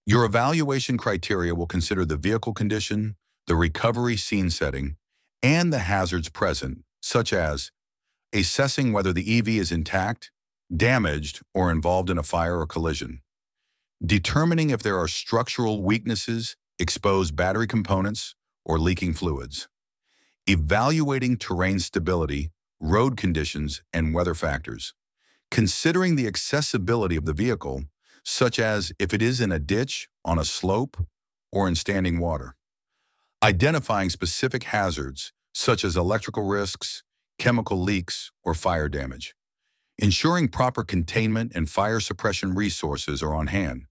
Your evaluation criteria will consider the vehicle condition, the recovery scene setting, and the hazards present, such as assessing whether the EV is intact, damaged, or involved in a fire or collision, determining if there are structural weaknesses, exposed battery components, or leaking fluids, evaluating terrain stability, road conditions, and weather factors, considering the accessibility of the vehicle, such as if it is in a ditch, on a slope, or in standing water, identifying specific hazards, such as electrical risks, chemical leaks, or fire damage, ensuring proper containment and fire suppression resources are on hand,